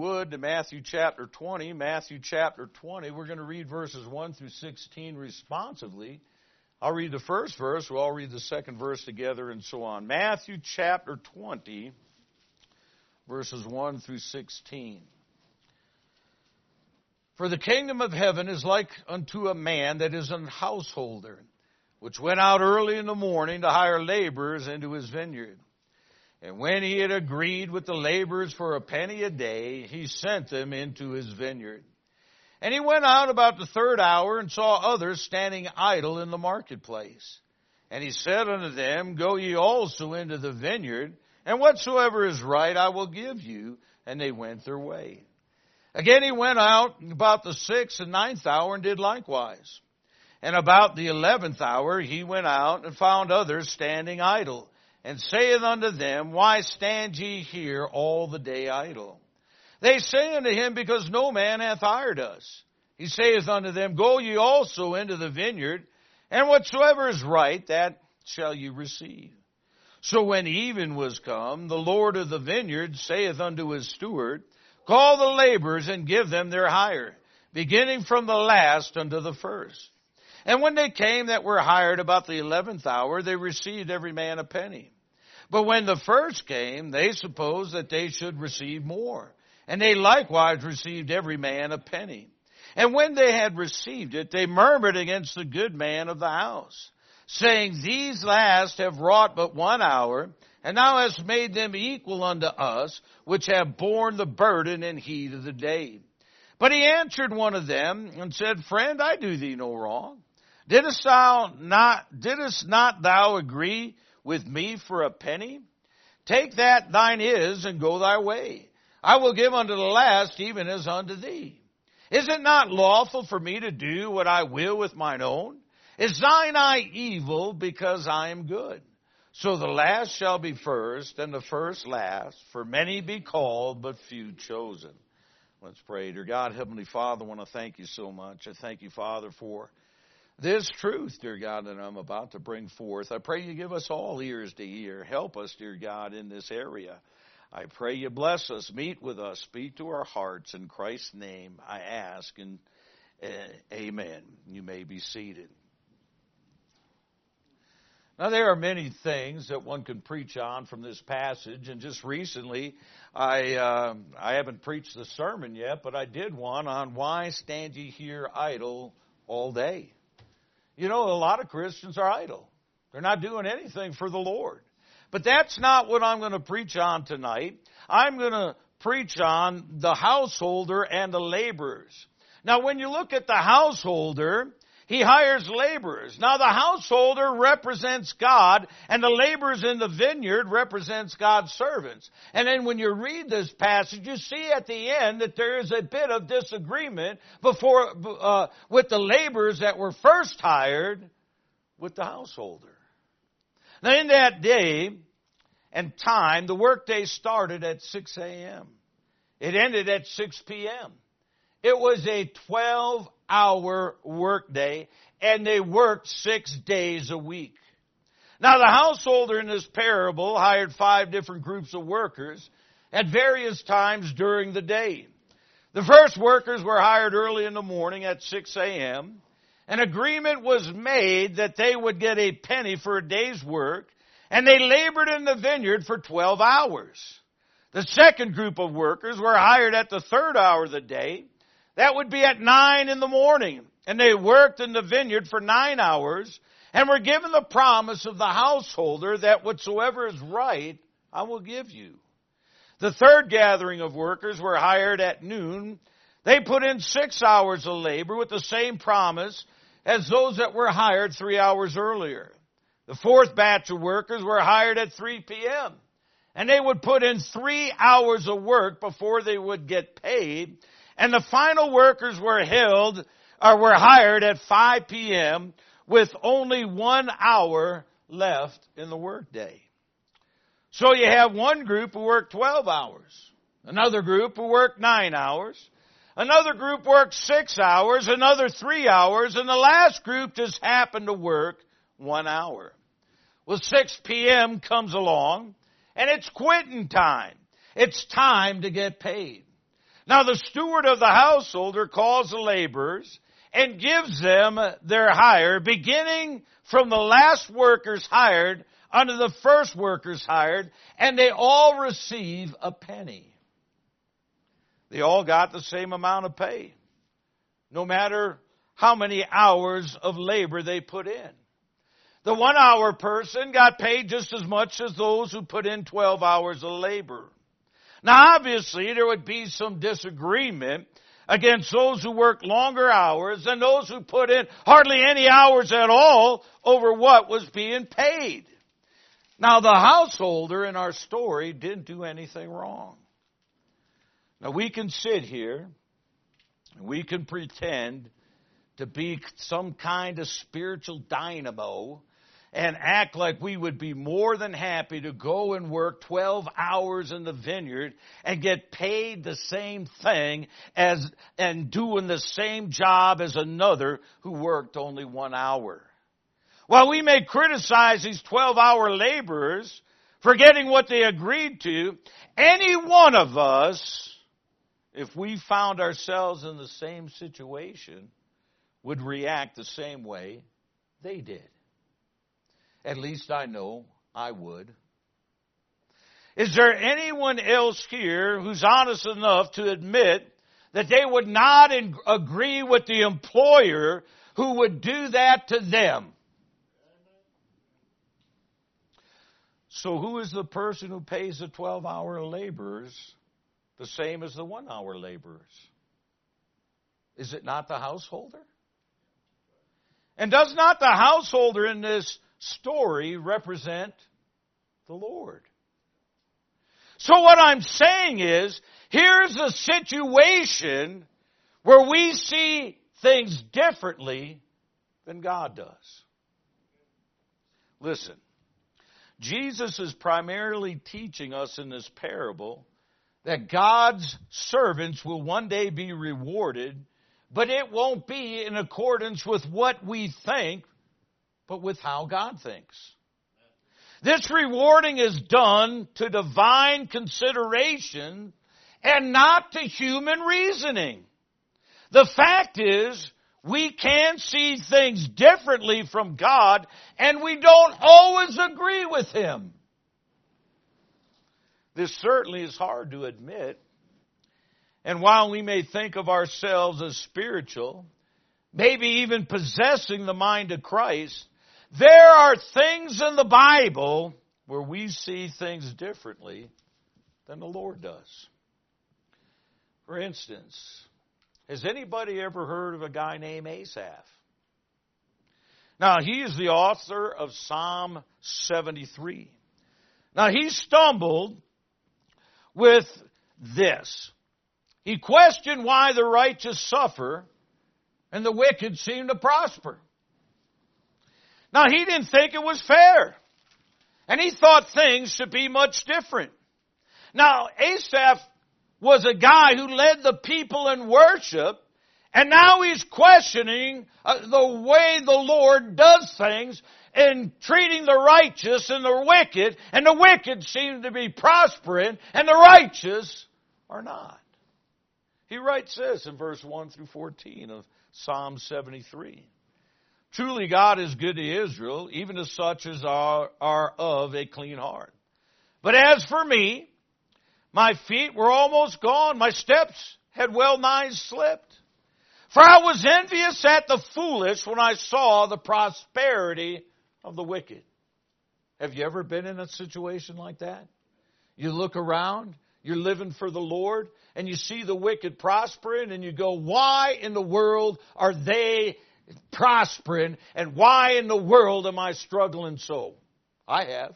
would, to Matthew chapter 20. Matthew chapter 20, we're going to read verses 1 through 16 responsively. I'll read the first verse, we'll all read the second verse together, and so on. Matthew chapter 20, verses 1 through 16. For the kingdom of heaven is like unto a man that is an householder, which went out early in the morning to hire laborers into his vineyard. And when he had agreed with the laborers for a penny a day, he sent them into his vineyard. And he went out about the third hour and saw others standing idle in the marketplace. And he said unto them, Go ye also into the vineyard, and whatsoever is right I will give you. And they went their way. Again he went out about the 6th and 9th hour and did likewise. And about the 11th hour he went out and found others standing idle, and saith unto them, Why stand ye here all the day idle? They say unto him, Because no man hath hired us. He saith unto them, Go ye also into the vineyard, and whatsoever is right, that shall ye receive. So when even was come, the Lord of the vineyard saith unto his steward, Call the laborers and give them their hire, beginning from the last unto the first. And when they came that were hired about the 11th hour, they received every man a penny. But when the first came, they supposed that they should receive more. And they likewise received every man a penny. And when they had received it, they murmured against the good man of the house, saying, These last have wrought but 1 hour, and thou hast made them equal unto us, which have borne the burden and heat of the day. But he answered one of them, and said, Friend, I do thee no wrong. Didst not thou agree with me for a penny? Take that thine is, and go thy way. I will give unto the last even as unto thee. Is it not lawful for me to do what I will with mine own? Is thine eye evil because I am good? So the last shall be first, and the first last. For many be called, but few chosen. Let's pray. Dear God, Heavenly Father, I want to thank you so much. I thank you, Father, for this truth, dear God, that I'm about to bring forth. I pray you give us all ears to hear. Help us, dear God, in this area. I pray you bless us, meet with us, speak to our hearts. In Christ's name I ask, and amen. You may be seated. Now, there are many things that one can preach on from this passage, and just recently, I haven't preached the sermon yet, but I did one on why stand ye here idle all day. You know, a lot of Christians are idle. They're not doing anything for the Lord. But that's not what I'm going to preach on tonight. I'm going to preach on the householder and the laborers. Now, when you look at the householder, he hires laborers. Now, the householder represents God, and the laborers in the vineyard represents God's servants. And then when you read this passage, you see at the end that there is a bit of disagreement with the laborers that were first hired with the householder. Now, in that day and time, the workday started at 6 a.m. It ended at 6 p.m. It was a 12-hour workday, and they worked 6 days a week. Now, the householder in this parable hired 5 different groups of workers at various times during the day. The first workers were hired early in the morning at 6 a.m. An agreement was made that they would get a penny for a day's work, and they labored in the vineyard for 12 hours. The second group of workers were hired at the third hour of the day. That would be at 9 in the morning, and they worked in the vineyard for 9 hours, and were given the promise of the householder that whatsoever is right, I will give you. The third gathering of workers were hired at noon. They put in 6 hours of labor with the same promise as those that were hired 3 hours earlier. The fourth batch of workers were hired at 3 p.m. And they would put in 3 hours of work before they would get paid. And the final workers were hired at 5 p.m. with only 1 hour left in the workday. So you have one group who worked 12 hours, another group who worked 9 hours, another group worked 6 hours, another 3 hours, and the last group just happened to work 1 hour. Well, 6 p.m. comes along, and it's quitting time. It's time to get paid. Now the steward of the householder calls the laborers and gives them their hire, beginning from the last workers hired unto the first workers hired, and they all receive a penny. They all got the same amount of pay, no matter how many hours of labor they put in. The 1 hour person got paid just as much as those who put in 12 hours of labor. Now obviously there would be some disagreement against those who work longer hours and those who put in hardly any hours at all over what was being paid. Now the householder in our story didn't do anything wrong. Now we can sit here and we can pretend to be some kind of spiritual dynamo and act like we would be more than happy to go and work 12 hours in the vineyard and get paid the same thing as and doing the same job as another who worked only 1 hour. While we may criticize these 12-hour laborers for getting what they agreed to, any one of us, if we found ourselves in the same situation, would react the same way they did. At least I know I would. Is there anyone else here who's honest enough to admit that they would not agree with the employer who would do that to them? So who is the person who pays the 12-hour laborers the same as the 1 hour laborers? Is it not the householder? And does not the householder in this story represent the Lord? So what I'm saying is, here's a situation where we see things differently than God does. Listen, Jesus is primarily teaching us in this parable that God's servants will one day be rewarded, but it won't be in accordance with what we think, but with how God thinks. This rewarding is done to divine consideration and not to human reasoning. The fact is, we can see things differently from God, and we don't always agree with Him. This certainly is hard to admit. And while we may think of ourselves as spiritual, maybe even possessing the mind of Christ, there are things in the Bible where we see things differently than the Lord does. For instance, has anybody ever heard of a guy named Asaph? Now, he is the author of Psalm 73. Now, he stumbled with this. He questioned why the righteous suffer and the wicked seem to prosper. Now, he didn't think it was fair. And he thought things should be much different. Now, Asaph was a guy who led the people in worship, and now he's questioning the way the Lord does things in treating the righteous and the wicked seem to be prospering, and the righteous are not. He writes this in verse 1 through 14 of Psalm 73. Truly God is good to Israel, even to such as are of a clean heart. But as for me, my feet were almost gone, my steps had well nigh slipped. For I was envious at the foolish when I saw the prosperity of the wicked. Have you ever been in a situation like that? You look around, you're living for the Lord, and you see the wicked prospering, and you go, why in the world are they prospering, and why in the world am I struggling so? I have.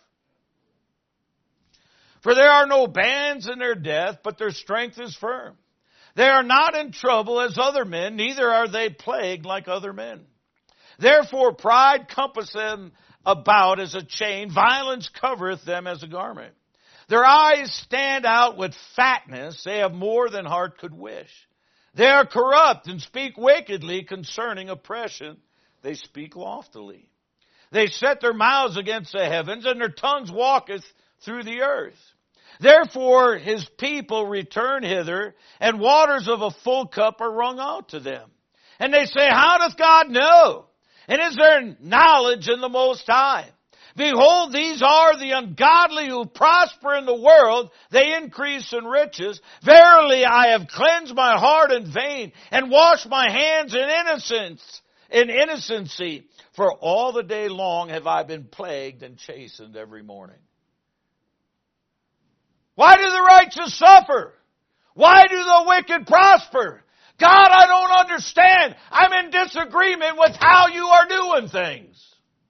For there are no bands in their death, but their strength is firm. They are not in trouble as other men, neither are they plagued like other men. Therefore pride compasseth them about as a chain, violence covereth them as a garment. Their eyes stand out with fatness, they have more than heart could wish. They are corrupt and speak wickedly concerning oppression. They speak loftily. They set their mouths against the heavens, and their tongues walketh through the earth. Therefore his people return hither, and waters of a full cup are wrung out to them. And they say, how doth God know? And is there knowledge in the Most High? Behold, these are the ungodly who prosper in the world. They increase in riches. Verily, I have cleansed my heart in vain, and washed my hands in innocency. For all the day long have I been plagued and chastened every morning. Why do the righteous suffer? Why do the wicked prosper? God, I don't understand. I'm in disagreement with how you are doing things.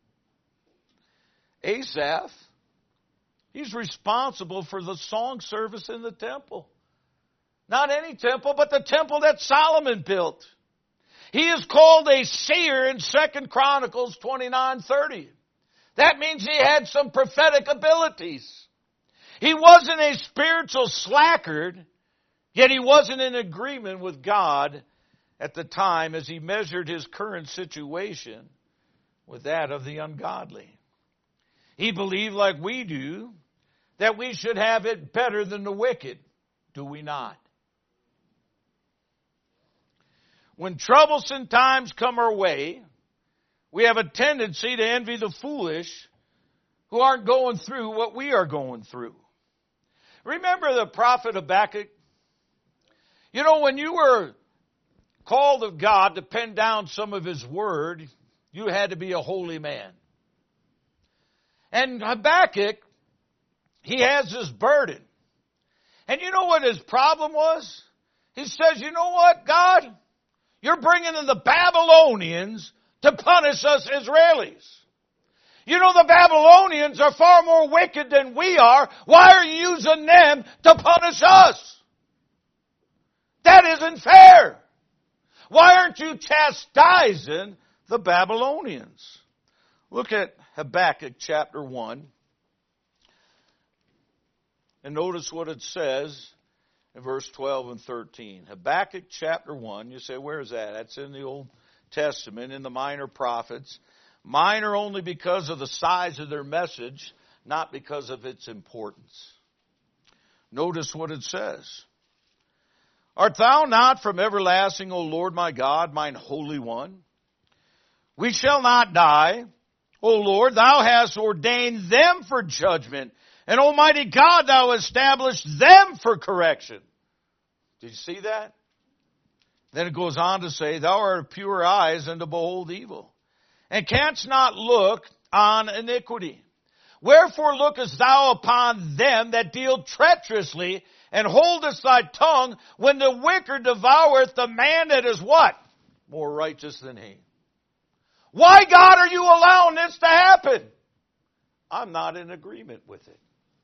Asaph, he's responsible for the song service in the temple. Not any temple, but the temple that Solomon built. He is called a seer in 2 Chronicles 29:30. That means he had some prophetic abilities. He wasn't a spiritual slackard, yet he wasn't in agreement with God at the time as he measured his current situation with that of the ungodly. He believed, like we do, that we should have it better than the wicked. Do we not? When troublesome times come our way, we have a tendency to envy the foolish who aren't going through what we are going through. Remember the prophet Habakkuk? You know, when you were called of God to pen down some of His word, you had to be a holy man. And Habakkuk, he has this burden. And you know what his problem was? He says, you know what, God? You're bringing in the Babylonians to punish us Israelis. You know the Babylonians are far more wicked than we are. Why are you using them to punish us? That isn't fair. Why aren't you chastising the Babylonians? Look at Habakkuk chapter 1. And notice what it says in verse 12 and 13. Habakkuk chapter 1. You say, where is that? That's in the Old Testament, in the minor prophets. Minor only because of the size of their message, not because of its importance. Notice what it says. Art thou not from everlasting, O Lord my God, mine Holy One? We shall not die. O Lord, thou hast ordained them for judgment, and Almighty God, thou established them for correction. Did you see that? Then it goes on to say, thou art of pure eyes and to behold evil, and canst not look on iniquity. Wherefore lookest thou upon them that deal treacherously, and holdest thy tongue when the wicked devoureth the man that is what? More righteous than he. Why, God, are you allowing this to happen? I'm not in agreement with it.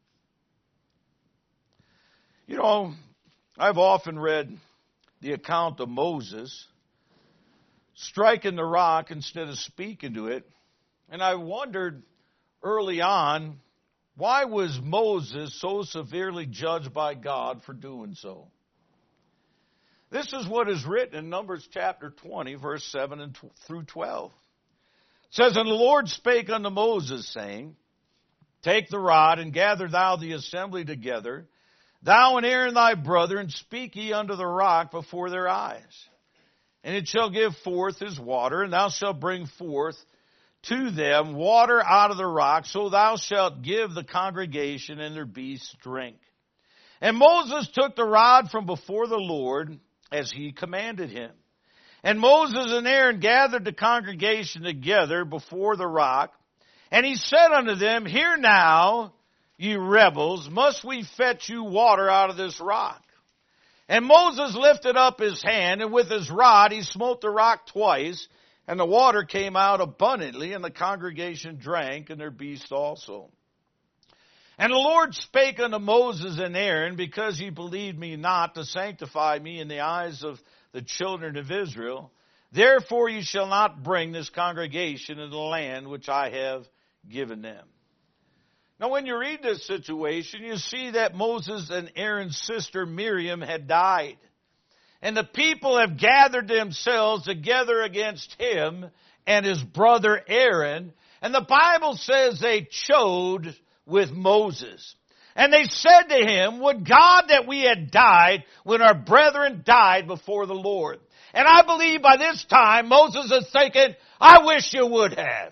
You know, I've often read the account of Moses striking the rock instead of speaking to it. And I wondered early on, why was Moses so severely judged by God for doing so? This is what is written in Numbers chapter 20, verse 7 through 12. It says, and the Lord spake unto Moses, saying, take the rod, and gather thou the assembly together, thou and Aaron thy brother, and speak ye unto the rock before their eyes. And it shall give forth his water, and thou shalt bring forth to them water out of the rock, so thou shalt give the congregation and their beasts drink. And Moses took the rod from before the Lord, as he commanded him. And Moses and Aaron gathered the congregation together before the rock, and he said unto them, hear now, ye rebels, must we fetch you water out of this rock? And Moses lifted up his hand, and with his rod he smote the rock twice, and the water came out abundantly, and the congregation drank, and their beasts also. And the Lord spake unto Moses and Aaron, because ye believed me not to sanctify me in the eyes of the children of Israel, therefore ye shall not bring this congregation into the land which I have given them. Now when you read this situation, you see that Moses and Aaron's sister Miriam had died. And the people have gathered themselves together against him and his brother Aaron. And the Bible says they chode with Moses. And they said to him, would God that we had died when our brethren died before the Lord. And I believe by this time Moses is thinking, I wish you would have.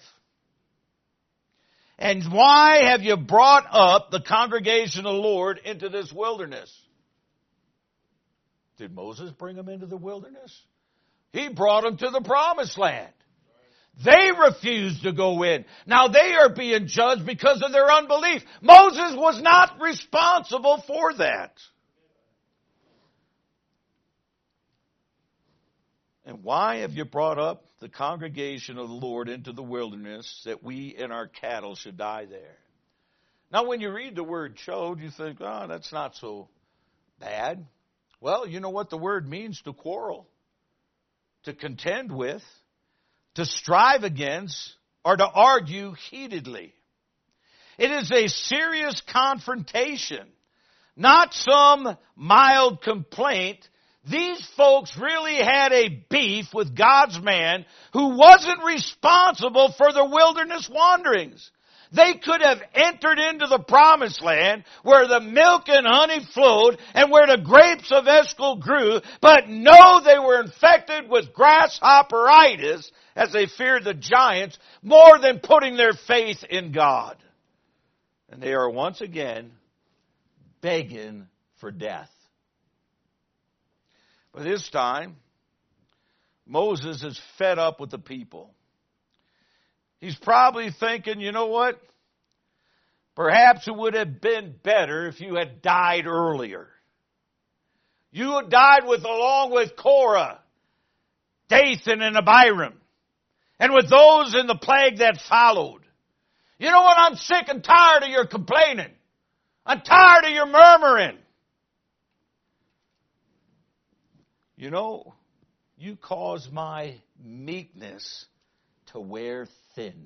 And why have you brought up the congregation of the Lord into this wilderness? Did Moses bring them into the wilderness? He brought them to the promised land. They refused to go in. Now they are being judged because of their unbelief. Moses was not responsible for that. And why have you brought up the congregation of the Lord into the wilderness that we and our cattle should die there? Now when you read the word showed, you think, oh, that's not so bad. Well, you know what the word means: to quarrel, to contend with, to strive against, or to argue heatedly. It is a serious confrontation, not some mild complaint. These folks really had a beef with God's man who wasn't responsible for the wilderness wanderings. They could have entered into the promised land where the milk and honey flowed and where the grapes of Eshcol grew, but no, they were infected with grasshopperitis as they feared the giants more than putting their faith in God. And they are once again begging for death. But this time, Moses is fed up with the people. He's probably thinking, you know what? Perhaps it would have been better if you had died earlier. You had died along with Korah, Dathan, and Abiram, and with those in the plague that followed. You know what? I'm sick and tired of your complaining. I'm tired of your murmuring. You know, you cause my meekness to wear thin.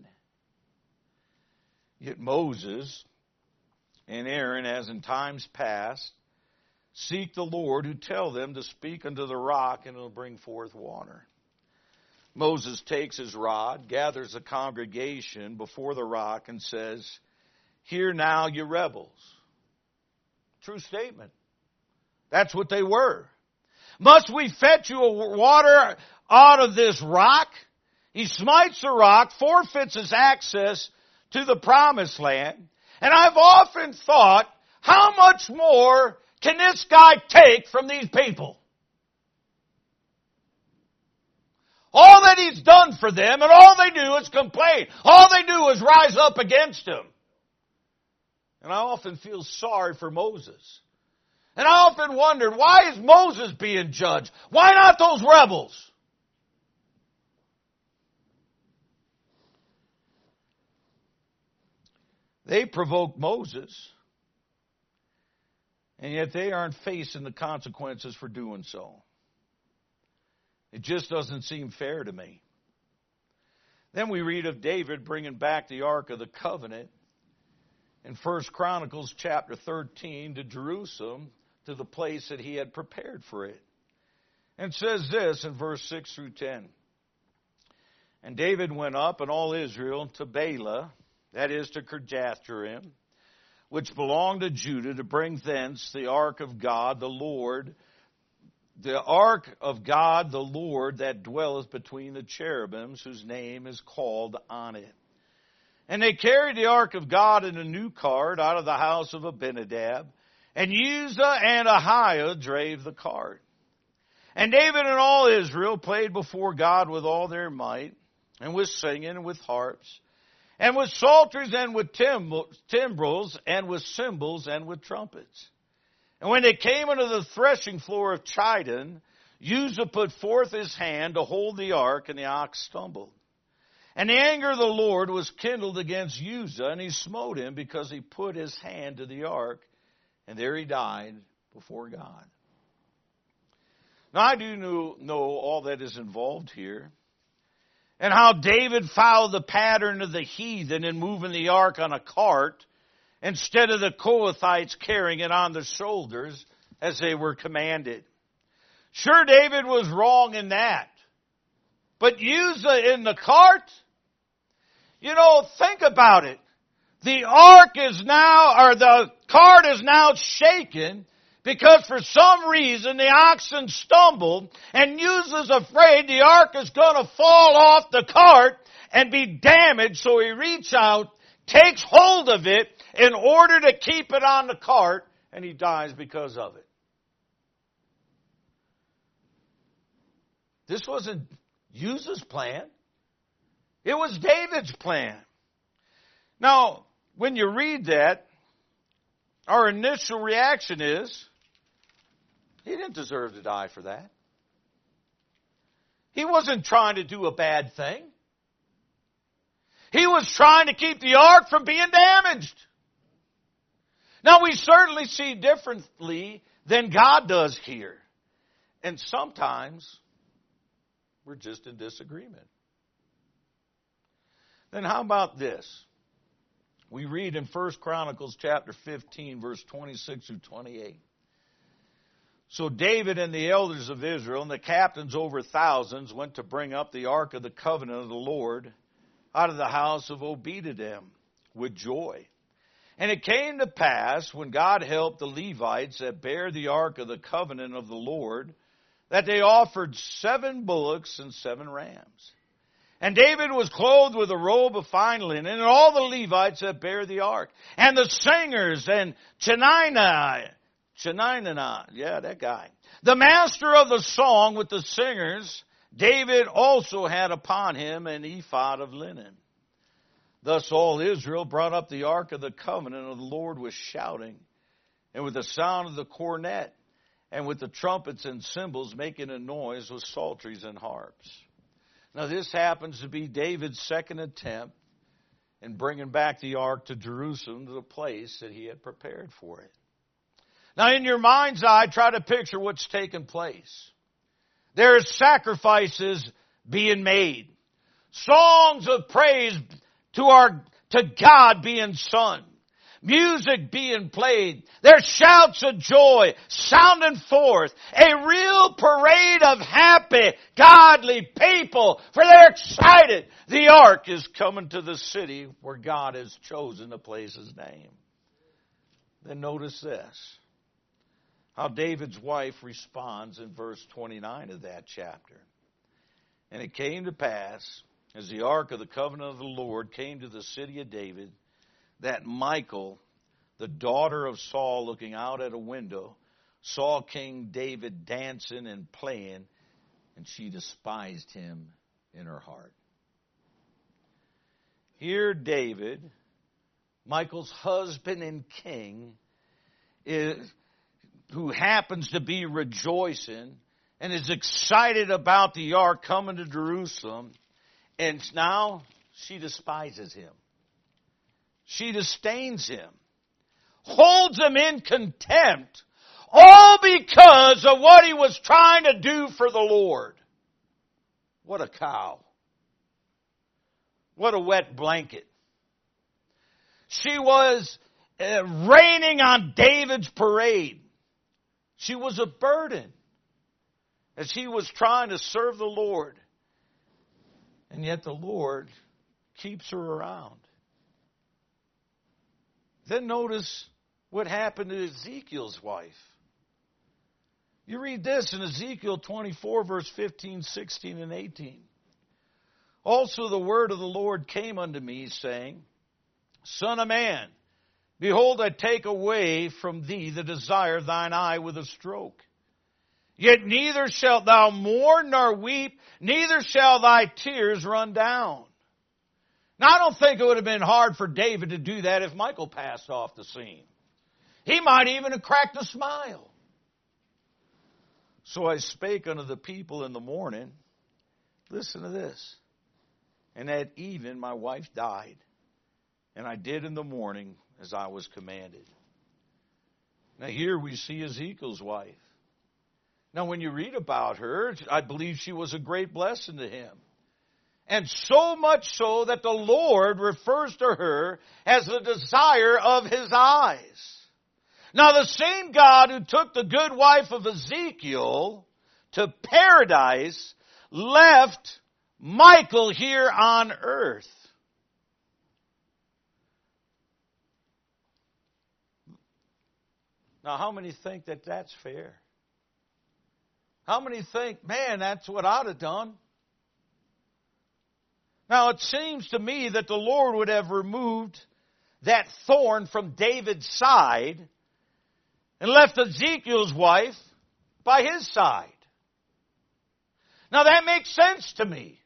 Yet Moses and Aaron, as in times past, seek the Lord, who tell them to speak unto the rock, and it will bring forth water. Moses takes his rod, gathers the congregation before the rock, and says, hear now, you rebels. True statement. That's what they were. Must we fetch you water out of this rock? He smites the rock, forfeits his access to the promised land. And I've often thought, how much more can this guy take from these people? All that he's done for them, and all they do is complain. All they do is rise up against him. And I often feel sorry for Moses. And I often wondered, why is Moses being judged? Why not those rebels? They provoked Moses, and yet they aren't facing the consequences for doing so. It just doesn't seem fair to me. Then we read of David bringing back the Ark of the Covenant in 1 Chronicles chapter 13 to Jerusalem, to the place that he had prepared for it. And says this in verse 6 through 10. And David went up and all Israel to Baalah, that is to Kirjath-jearim, which belonged to Judah, to bring thence the ark of God, the Lord, the ark of God, the Lord, that dwelleth between the cherubims, whose name is called on it. And they carried the ark of God in a new cart out of the house of Abinadab, and Uzzah and Ahiah drave the cart. And David and all Israel played before God with all their might, and with singing, and with harps, and with psalteries, and with timbrels, and with cymbals, and with trumpets. And when they came unto the threshing floor of Chidon, Uzzah put forth his hand to hold the ark, and the ox stumbled. And the anger of the Lord was kindled against Uzzah, and he smote him, because he put his hand to the ark, and there he died before God. Now I do know all that is involved here, and how David followed the pattern of the heathen in moving the ark on a cart, instead of the Kohathites carrying it on their shoulders as they were commanded. Sure, David was wrong in that. But Uzzah in the cart? You know, think about it. the ark is now, or the cart is now shaken because for some reason the oxen stumbled, and Uzzah's afraid the ark is going to fall off the cart and be damaged, so he reaches out, takes hold of it in order to keep it on the cart, and he dies because of it. This wasn't Uzzah's plan. It was David's plan. Now, when you read that, our initial reaction is, he didn't deserve to die for that. He wasn't trying to do a bad thing. He was trying to keep the ark from being damaged. Now, we certainly see differently than God does here. And sometimes we're just in disagreement. Then how about this? We read in 1 Chronicles chapter 15, verse 26 through 28. So David and the elders of Israel and the captains over thousands went to bring up the ark of the covenant of the Lord out of the house of Obed-edom with joy. And it came to pass, when God helped the Levites that bear the ark of the covenant of the Lord, that they offered 7 bullocks and 7 rams. And David was clothed with a robe of fine linen, and all the Levites that bear the ark, and the singers, and Chenaniah, yeah, that guy. The master of the song with the singers, David also had upon him an ephod of linen. Thus all Israel brought up the ark of the covenant of the Lord with shouting, and with the sound of the cornet, and with the trumpets and cymbals making a noise with psalteries and harps. Now this happens to be David's second attempt in bringing back the ark to Jerusalem, to the place that he had prepared for it. Now in your mind's eye, try to picture what's taken place. There are sacrifices being made. Songs of praise to God being sung. Music being played. There's shouts of joy sounding forth. A real parade of happy, godly people. For they're excited. The ark is coming to the city where God has chosen to place His name. Then notice this. How David's wife responds in verse 29 of that chapter. And it came to pass, as the ark of the covenant of the Lord came to the city of David, that Michal, the daughter of Saul, looking out at a window, saw King David dancing and playing, and she despised him in her heart. Here David, Michal's husband and king, who happens to be rejoicing and is excited about the ark coming to Jerusalem, and now she despises him. She disdains him, holds him in contempt, all because of what he was trying to do for the Lord. What a cow. What a wet blanket. She was raining on David's parade. She was a burden as he was trying to serve the Lord. And yet the Lord keeps her around. Then notice what happened to Ezekiel's wife. You read this in Ezekiel 24, verse 15, 16, and 18. Also the word of the Lord came unto me, saying, Son of man, behold, I take away from thee the desire of thine eye with a stroke. Yet neither shalt thou mourn nor weep, neither shall thy tears run down. Now, I don't think it would have been hard for David to do that if Michal passed off the scene. He might even have cracked a smile. So I spake unto the people in the morning, listen to this, and at even my wife died, and I did in the morning as I was commanded. Now here we see Ezekiel's wife. Now when you read about her, I believe she was a great blessing to him. And so much so that the Lord refers to her as the desire of His eyes. Now the same God who took the good wife of Ezekiel to paradise left Michal here on earth. Now, how many think that that's fair? How many think, man, that's what I'd have done? Now, it seems to me that the Lord would have removed that thorn from David's side and left Ezekiel's wife by his side. Now, that makes sense to me.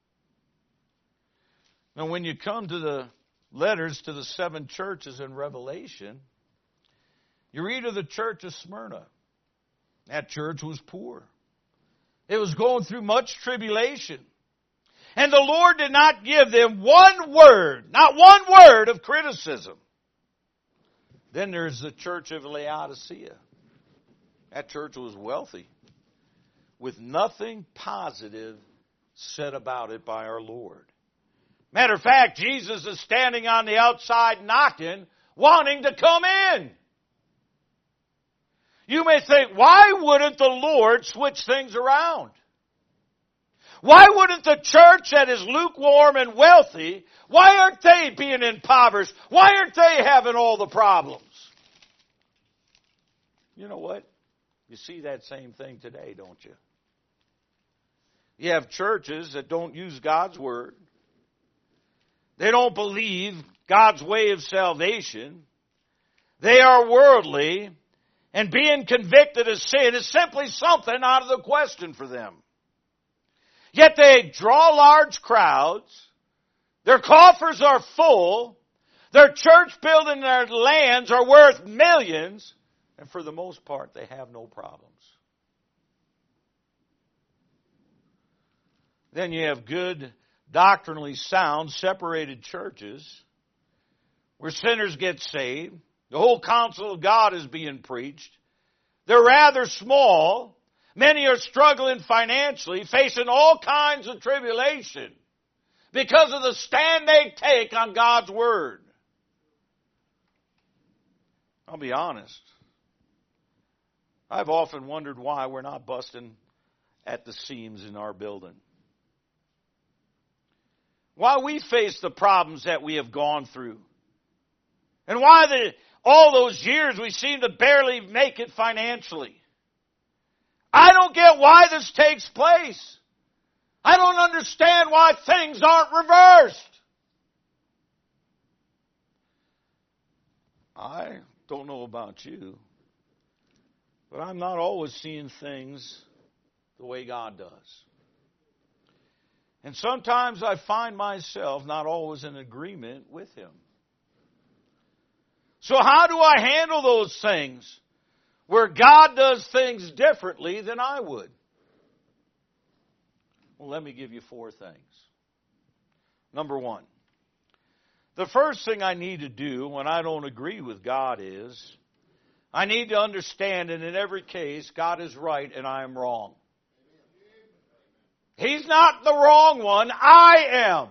Now, when you come to the letters to the 7 churches in Revelation, you read of the church of Smyrna. That church was poor. It was going through much tribulation. And the Lord did not give them one word, not one word of criticism. Then there's the church of Laodicea. That church was wealthy, with nothing positive said about it by our Lord. Matter of fact, Jesus is standing on the outside knocking, wanting to come in. You may think, why wouldn't the Lord switch things around? Why wouldn't the church that is lukewarm and wealthy, why aren't they being impoverished? Why aren't they having all the problems? You know what? You see that same thing today, don't you? You have churches that don't use God's Word. They don't believe God's way of salvation. They are worldly. And being convicted of sin is simply something out of the question for them. Yet they draw large crowds. Their coffers are full. Their church building, their lands are worth millions. And for the most part, they have no problems. Then you have good, doctrinally sound, separated churches where sinners get saved. The whole counsel of God is being preached. They're rather small. Many are struggling financially, facing all kinds of tribulation because of the stand they take on God's Word. I'll be honest. I've often wondered why we're not busting at the seams in our building. Why we face the problems that we have gone through. And why all those years we seem to barely make it financially. I don't get why this takes place. I don't understand why things aren't reversed. I don't know about you, but I'm not always seeing things the way God does. And sometimes I find myself not always in agreement with Him. So how do I handle those things where God does things differently than I would? Well, let me give you 4 things. Number 1, the first thing I need to do when I don't agree with God is I need to understand that in every case God is right and I am wrong. He's not the wrong one, I am.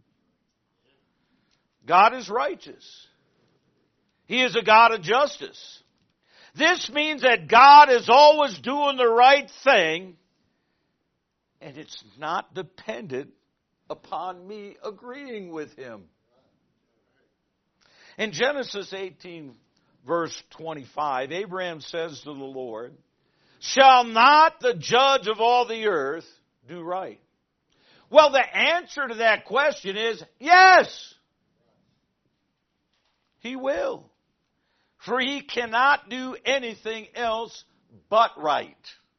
God is righteous. He is a God of justice. This means that God is always doing the right thing, and it's not dependent upon me agreeing with Him. In Genesis 18, verse 25, Abraham says to the Lord, "Shall not the judge of all the earth do right?" Well, the answer to that question is yes. He will. For He cannot do anything else but right.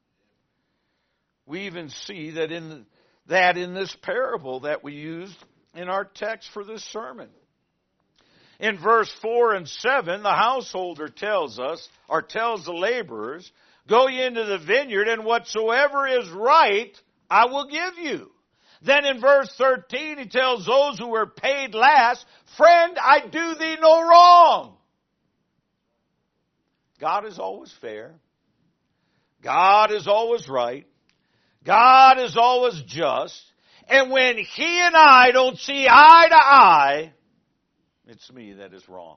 We even see that in this parable that we used in our text for this sermon. In verse 4 and 7, the householder tells us, or tells the laborers, "Go ye into the vineyard, and whatsoever is right, I will give you." Then in verse 13, he tells those who were paid last, "Friend, I do thee no wrong." God is always fair. God is always right. God is always just. And when He and I don't see eye to eye, it's me that is wrong.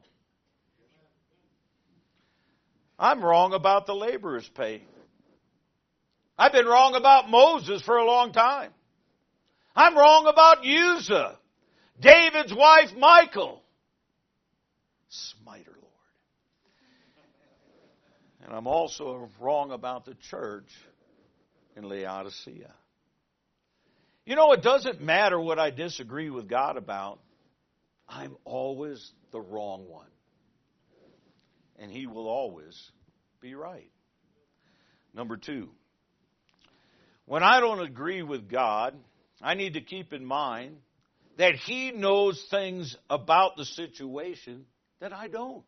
I'm wrong about the laborer's pay. I've been wrong about Moses for a long time. I'm wrong about Uzzah, David's wife Michal. Smite her, Lord. And I'm also wrong about the church in Laodicea. You know, it doesn't matter what I disagree with God about. I'm always the wrong one. And He will always be right. Number 2, when I don't agree with God, I need to keep in mind that He knows things about the situation that I don't.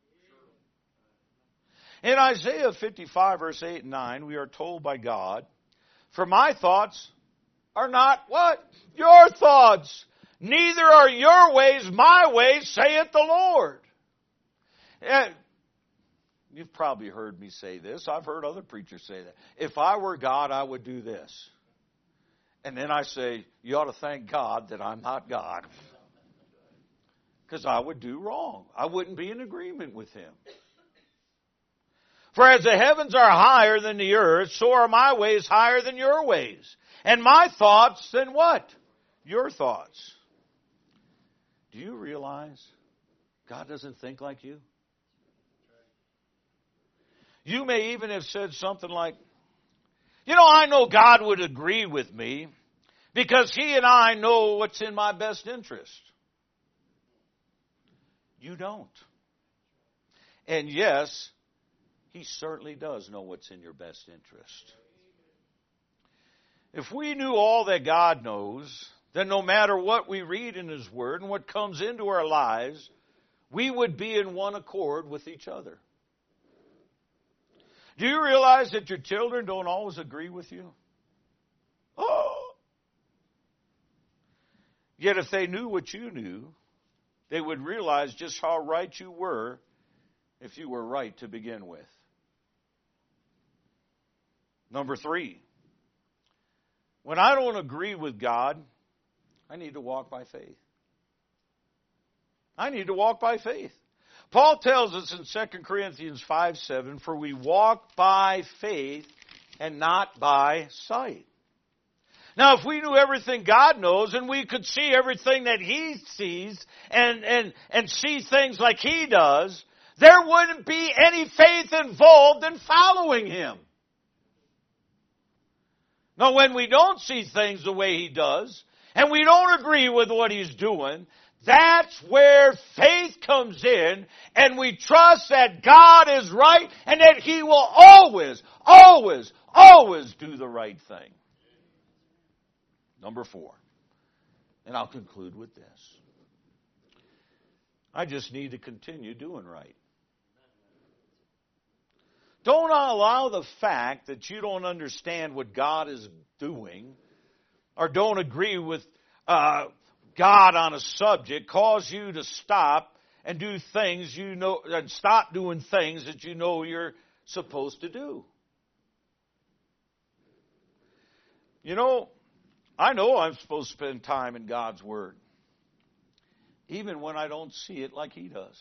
In Isaiah 55, verse 8 and 9, we are told by God, "For my thoughts are not" what? "Your thoughts. Neither are your ways my ways, saith the Lord." And you've probably heard me say this. I've heard other preachers say that. If I were God, I would do this. And then I say, you ought to thank God that I'm not God. Because I would do wrong. I wouldn't be in agreement with Him. "For as the heavens are higher than the earth, so are my ways higher than your ways. And my thoughts than" what? "Your thoughts." Do you realize God doesn't think like you? You may even have said something like, I know God would agree with me because He and I know what's in my best interest. You don't. And yes, He certainly does know what's in your best interest. If we knew all that God knows, then no matter what we read in His Word and what comes into our lives, we would be in one accord with each other. Do you realize that your children don't always agree with you? Oh! Yet if they knew what you knew, they would realize just how right you were if you were right to begin with. Number 3, when I don't agree with God, I need to walk by faith. I need to walk by faith. Paul tells us in 2 Corinthians 5:7, "For we walk by faith and not by sight." Now, if we knew everything God knows and we could see everything that He sees and see things like He does, there wouldn't be any faith involved in following Him. Now, when we don't see things the way He does, and we don't agree with what He's doing, that's where faith comes in, and we trust that God is right and that He will always, always, always do the right thing. Number 4, and I'll conclude with this. I just need to continue doing right. Don't allow the fact that you don't understand what God is doing or don't agree with God on a subject cause you to stop and do things and stop doing things that you know you're supposed to do. I know I'm supposed to spend time in God's Word, even when I don't see it like He does.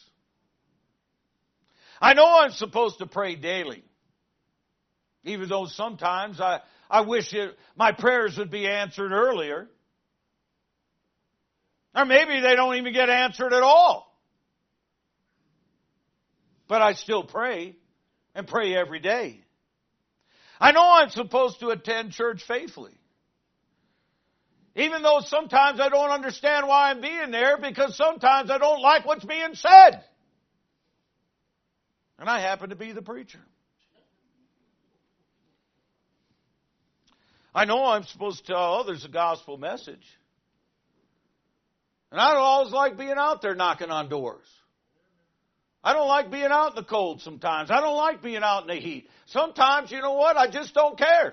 I know I'm supposed to pray daily, even though sometimes I wish my prayers would be answered earlier. Or maybe they don't even get answered at all. But I still pray and pray every day. I know I'm supposed to attend church faithfully. Even though sometimes I don't understand why I'm being there because sometimes I don't like what's being said. And I happen to be the preacher. I know I'm supposed to tell others the gospel message. And I don't always like being out there knocking on doors. I don't like being out in the cold sometimes. I don't like being out in the heat. Sometimes, you know what? I just don't care.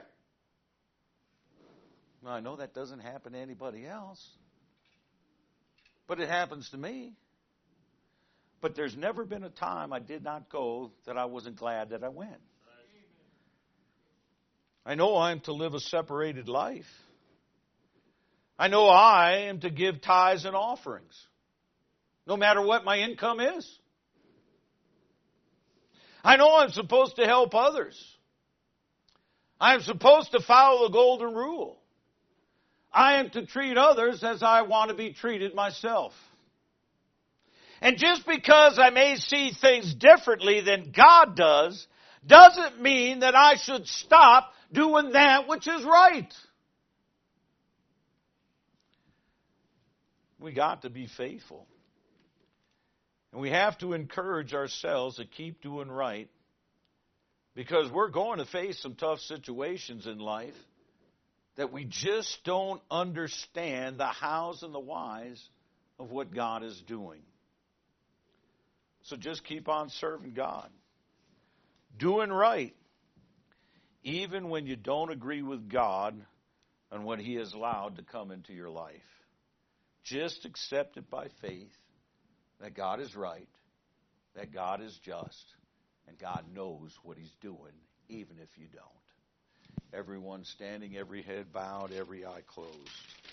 Well, I know that doesn't happen to anybody else. But it happens to me. But there's never been a time I did not go that I wasn't glad that I went. I know I'm to live a separated life. I know I am to give tithes and offerings, no matter what my income is. I know I'm supposed to help others. I'm supposed to follow the golden rule. I am to treat others as I want to be treated myself. And just because I may see things differently than God does doesn't mean that I should stop doing that which is right. We got to be faithful. And we have to encourage ourselves to keep doing right, because we're going to face some tough situations in life that we just don't understand the hows and the whys of what God is doing. So just keep on serving God. Doing right, even when you don't agree with God on what He has allowed to come into your life. Just accept it by faith that God is right, that God is just, and God knows what He's doing, even if you don't. Everyone standing, every head bowed, every eye closed.